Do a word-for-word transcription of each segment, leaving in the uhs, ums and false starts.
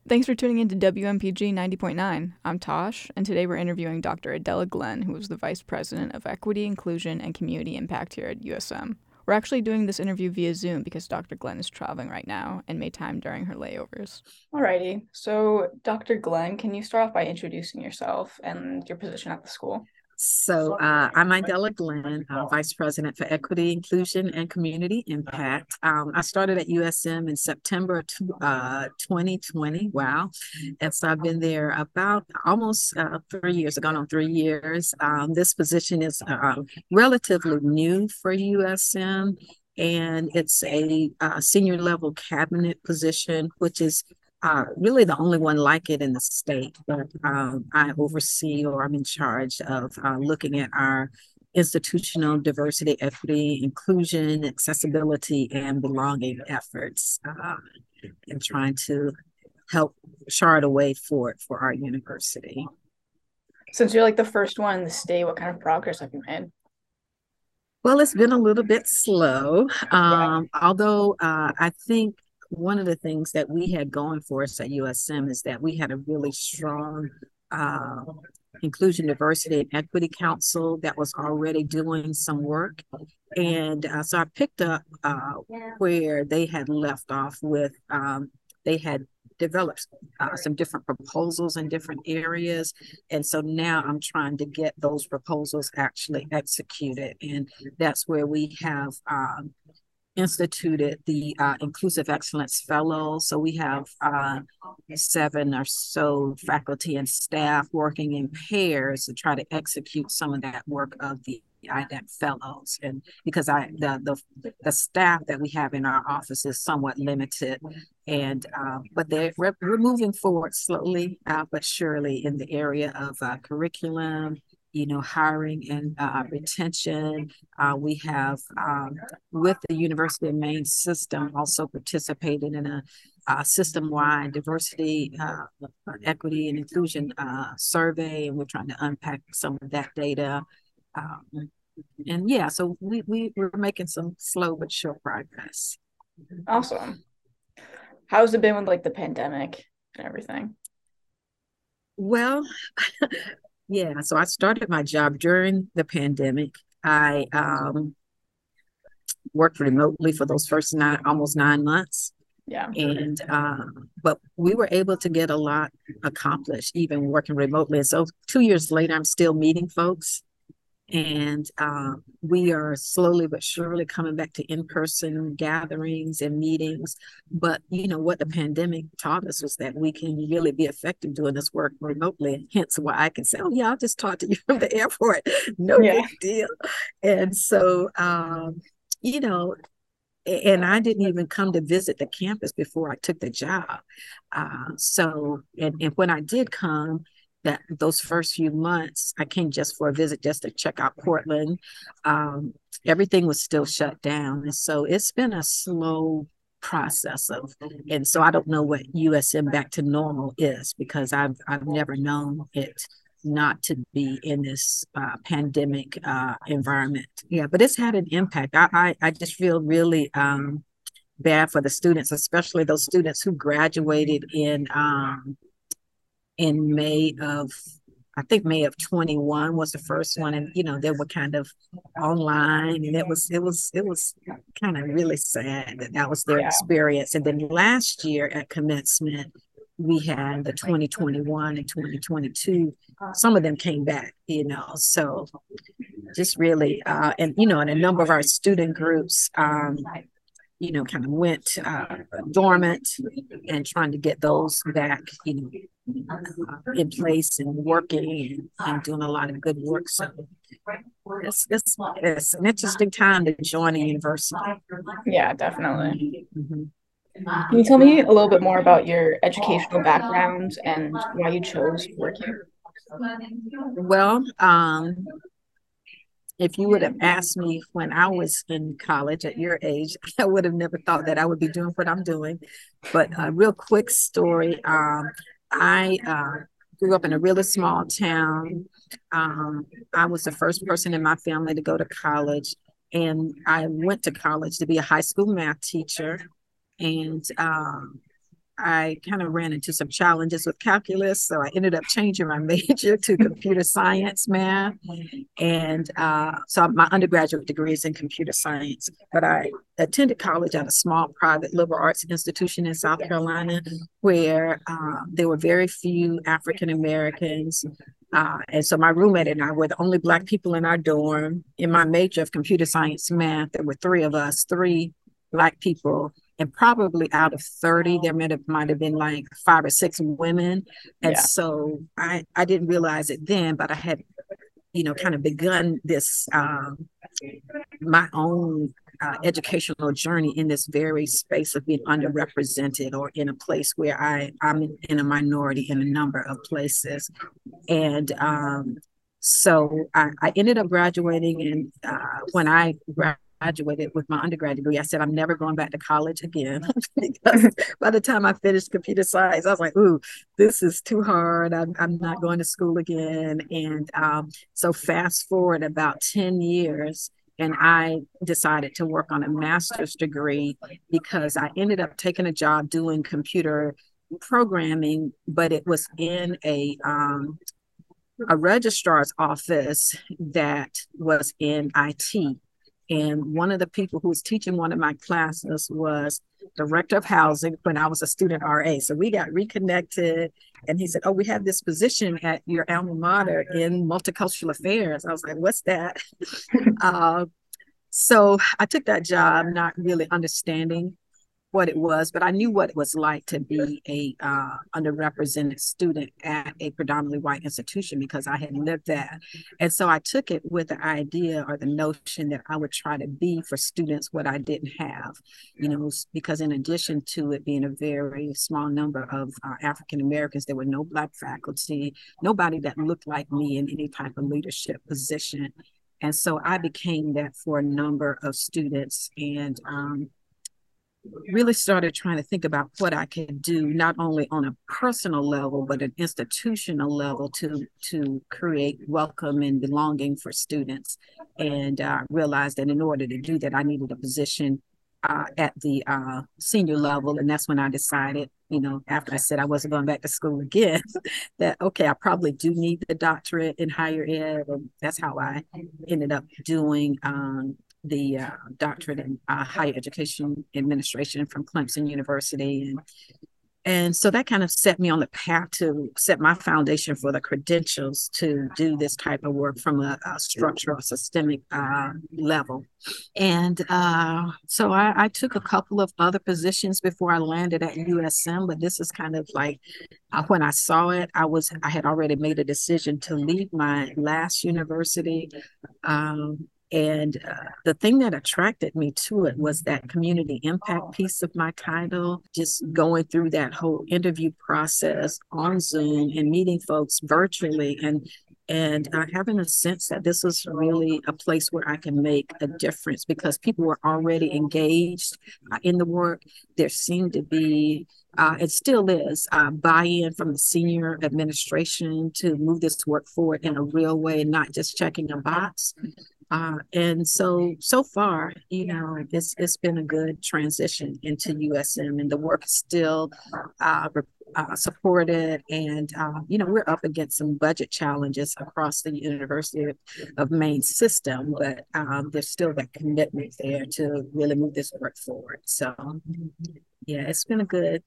Thanks for tuning in to W M P G ninety point nine. I'm Tosh, and today we're interviewing Doctor Adela Glenn, who is the Vice President of Equity, Inclusion, and Community Impact here at U S M. We're actually doing this interview via Zoom because Doctor Glenn is traveling right now and made time during her layovers. Alrighty, so Doctor Glenn, can you start off by introducing yourself and your position at the school? So uh, I'm Idella Glenn, uh, Vice President for Equity, Inclusion, and Community Impact. Um, I started at U S M in September of uh, twenty twenty. Wow. And so I've been there about almost uh, three years, gone on three years. Um, this position is uh, relatively new for U S M, and it's a uh, senior level cabinet position, which is uh, really the only one like it in the state. But um, I oversee, or I'm in charge of uh, looking at our institutional diversity, equity, inclusion, accessibility, and belonging efforts, uh, and trying to help chart a way forward for our university. Since you're like the first one in the state, what kind of progress have you made? Well, it's been a little bit slow, Yeah. um, although uh, I think one of the things that we had going for us at U S M is that we had a really strong uh, Inclusion, Diversity, and Equity Council that was already doing some work. And uh, so I picked up uh, where they had left off with, um, they had developed uh, some different proposals in different areas. And so now I'm trying to get those proposals actually executed. And that's where we have um, instituted the uh, Inclusive Excellence Fellows. So we have uh, seven or so faculty and staff working in pairs to try to execute some of that work of the I D E C fellows. And because I the, the the staff that we have in our office is somewhat limited, and uh, but they're we're, we're moving forward slowly uh, but surely in the area of uh, curriculum, you know, hiring and uh, retention. Uh, we have, um, with the University of Maine system, also participated in a uh, system-wide diversity, uh, equity, and inclusion uh, survey, and we're trying to unpack some of that data. Um, and yeah, so we, we, we're making some slow but sure progress. Awesome. How's it been with like the pandemic and everything? Well, yeah, so I started my job during the pandemic. I um, worked remotely for those first nine, almost nine months. Yeah. And, um, but we were able to get a lot accomplished, even working remotely. And so two years later, I'm still meeting folks. And um, we are slowly but surely coming back to in-person gatherings and meetings. But, you know, what the pandemic taught us was that we can really be effective doing this work remotely. Hence why I can say, oh, yeah, I'll just talk to you from the airport. No Yeah. big deal. And so, um, you know, and I didn't even come to visit the campus before I took the job. Uh, so, and, and when I did come, that those first few months, I came just for a visit, just to check out Portland. Um, everything was still shut down, and so it's been a slow process of, and so I don't know what U S M back to normal is because I've I've never known it not to be in this uh, pandemic uh, environment. Yeah, but it's had an impact. I I, I just feel really um, bad for the students, especially those students who graduated in um, in May of, I think May of twenty-one was the first one, and you know they were kind of online, and it was it was it was kind of really sad that that was their Yeah. experience. And then last year at commencement, we had the twenty twenty-one and twenty twenty-two. Some of them came back, you know, so just really, uh, and you know, and a number of our student groups, um, you know, kind of went uh, dormant, and trying to get those back, you know, uh, in place and working and, and doing a lot of good work. So it's, it's, it's an interesting time to join a university. Yeah, definitely. Mhm. Can you tell me a little bit more about your educational background and why you chose to work here? Well, um, if you would have asked me when I was in college at your age, I would have never thought that I would be doing what I'm doing. But a real quick story. Um, I uh, grew up in a really small town. Um, I was the first person in my family to go to college, and I went to college to be a high school math teacher. And um, I kind of ran into some challenges with calculus, so I ended up changing my major to computer science math. And uh, so my undergraduate degree is in computer science, but I attended college at a small private liberal arts institution in South Carolina where uh, there were very few African Americans. Uh, and so my roommate and I were the only Black people in our dorm. In my major of computer science math, there were three of us, three Black people. And probably out of thirty, there might have, might have been like five or six women. And yeah. so I, I didn't realize it then, but I had, you know, kind of begun this, um, my own uh, educational journey in this very space of being underrepresented or in a place where I, I'm in a minority in a number of places. And um, so I, I ended up graduating. And uh, when I graduated, graduated with my undergrad degree, I said, I'm never going back to college again. Because by the time I finished computer science, I was like, ooh, this is too hard. I'm, I'm not going to school again. And um, so fast forward about ten years, and I decided to work on a master's degree because I ended up taking a job doing computer programming, but it was in a um, a registrar's office that was in I T. And one of the people who was teaching one of my classes was director of housing when I was a student R A. So we got reconnected, and he said, oh, we have this position at your alma mater in multicultural affairs. I was like, what's that? uh, so I took that job, not really understanding what it was, but I knew what it was like to be a uh, underrepresented student at a predominantly white institution because I had lived that. And so I took it with the idea or the notion that I would try to be for students what I didn't have, you know, because in addition to it being a very small number of uh, African Americans, there were no Black faculty, nobody that looked like me in any type of leadership position. And so I became that for a number of students, and um, really started trying to think about what I could do, not only on a personal level, but an institutional level to, to create welcome and belonging for students. And uh, realized that in order to do that, I needed a position uh, at the uh, senior level. And that's when I decided, you know, after I said I wasn't going back to school again, that, okay, I probably do need the doctorate in higher ed. And that's how I ended up doing um, the uh, doctorate in uh, higher education administration from Clemson University. And, and so that kind of set me on the path to set my foundation for the credentials to do this type of work from a, a structural, systemic uh, level. And uh, so I, I took a couple of other positions before I landed at U S M, but this is kind of like uh, when I saw it, I was I had already made a decision to leave my last university. Um, And uh, the thing that attracted me to it was that community impact piece of my title, just going through that whole interview process on Zoom and meeting folks virtually and and uh, having a sense that this was really a place where I can make a difference because people were already engaged uh, in the work. There seemed to be, uh, it still is, uh, buy-in from the senior administration to move this work forward in a real way, not just checking a box. Uh, and so, so far, you know, it's it's been a good transition into U S M, and the work is still uh, uh, supported. And, uh, you know, we're up against some budget challenges across the University of, of Maine system, but um, there's still that commitment there to really move this work forward. So, yeah, it's been a good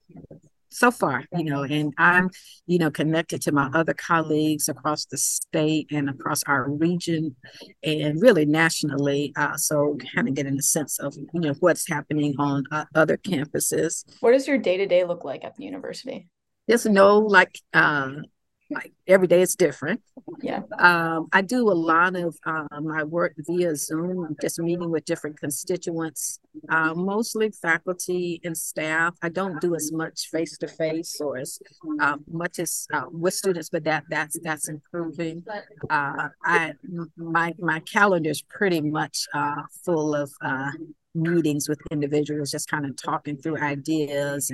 so far, you know, and I'm, you know, connected to my other colleagues across the state and across our region and really nationally. Uh, so kind of getting a sense of, you know, what's happening on uh, other campuses. What does your day-to-day look like at the university? There's no like, uh, like every day is different. Yeah. Um, I do a lot of uh, my work via Zoom, just meeting with different constituents, uh, mostly faculty and staff. I don't do as much face-to-face or as uh, much as uh, with students, but that that's that's improving. Uh, I my my calendar is pretty much uh, full of uh, meetings with individuals, just kind of talking through ideas and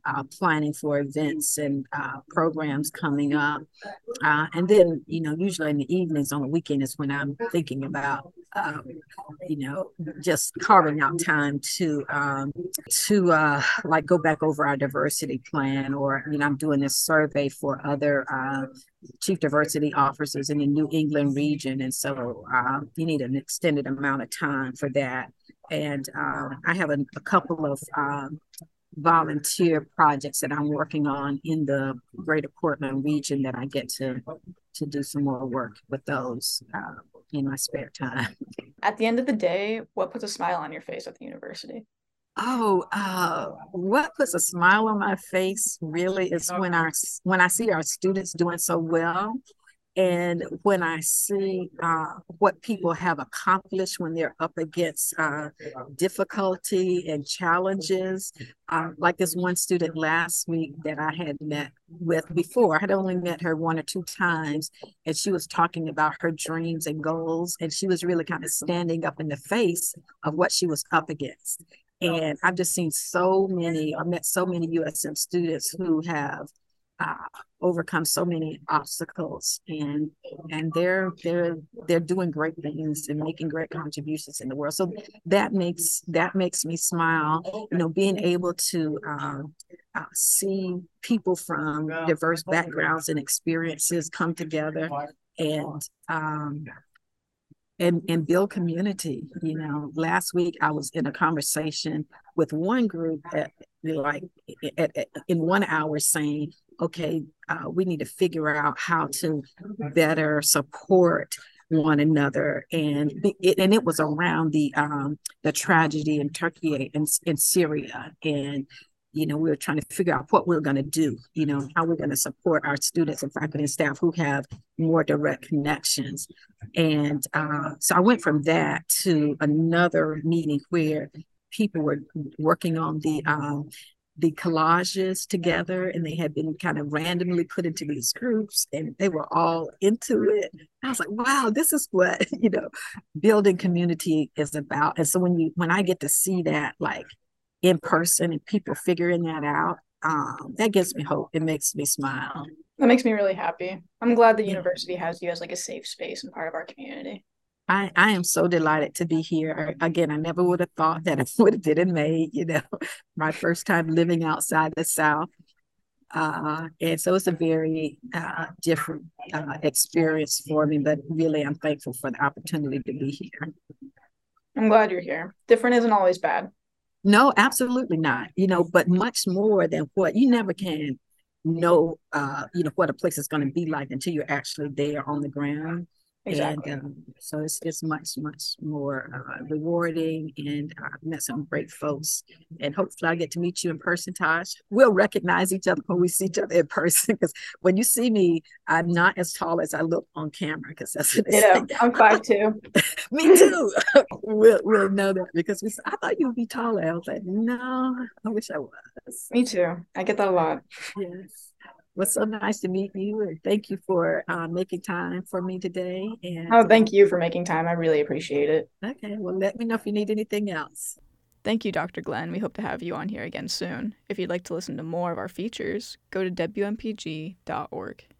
uh, planning for events and uh, programs coming up. Uh, and then, you know, usually in the evenings on the weekend is when I'm thinking about, um, you know, just carving out time to um, to uh, like go back over our diversity plan, or, you know, I'm doing this survey for other uh, chief diversity officers in the New England region. And so uh, you need an extended amount of time for that. And uh, I have a, a couple of um, volunteer projects that I'm working on in the greater Portland region that I get to to do some more work with those uh, in my spare time. At the end of the day, what puts a smile on your face at the university? Oh, uh, what puts a smile on my face really is when our when I see our students doing so well. And when I see uh, what people have accomplished when they're up against uh, difficulty and challenges, uh, like this one student last week that I had met with before, I had only met her one or two times, and she was talking about her dreams and goals, and she was really kind of standing up in the face of what she was up against. And I've just seen so many, I met so many U S M students who have uh, overcome so many obstacles, and and they're they're they're doing great things and making great contributions in the world. So that makes that makes me smile. You know, being able to um, uh, see people from diverse backgrounds and experiences come together and um, and and build community. You know, last week I was in a conversation with one group at, like at, at, in one hour saying, okay, uh, we need to figure out how to better support one another, and it, and it was around the um, the tragedy in Turkey and in Syria, and you know we were trying to figure out what we we're going to do, you know, how we're going to support our students and faculty and staff who have more direct connections. And uh, so I went from that to another meeting where people were working on the um, the collages together, and they had been kind of randomly put into these groups, and they were all into it. I was like, wow, this is what, you know, building community is about. And so when you when I get to see that like in person and people figuring that out, um, that gives me hope. It makes me smile. That makes me really happy. I'm glad the Yeah. university has you as like a safe space and part of our community. I, I am so delighted to be here. Again, I never would have thought that I would have been in May, you know, my first time living outside the South. Uh, and so it's a very uh, different uh, experience for me, but really I'm thankful for the opportunity to be here. I'm glad you're here. Different isn't always bad. No, absolutely not. You know, but much more than what you never can know, uh, you know, what a place is going to be like until you're actually there on the ground. Exactly. And um, so it's it's much, much more uh, rewarding. And I've met some great folks. And hopefully I get to meet you in person, Tosh. We'll recognize each other when we see each other in person. Because when you see me, I'm not as tall as I look on camera, because that's what they You know, say. I'm five two. Me too. we'll, we'll know that, because we, I thought you would be taller. I was like, no, I wish I was. Me too. I get that a lot. Yes. Well, so nice to meet you, and thank you for uh, making time for me today. And Oh, thank you for making time. I really appreciate it. okay, well, let me know if you need anything else. Thank you, Doctor Glenn. We hope to have you on here again soon. If you'd like to listen to more of our features, go to W M P G dot org.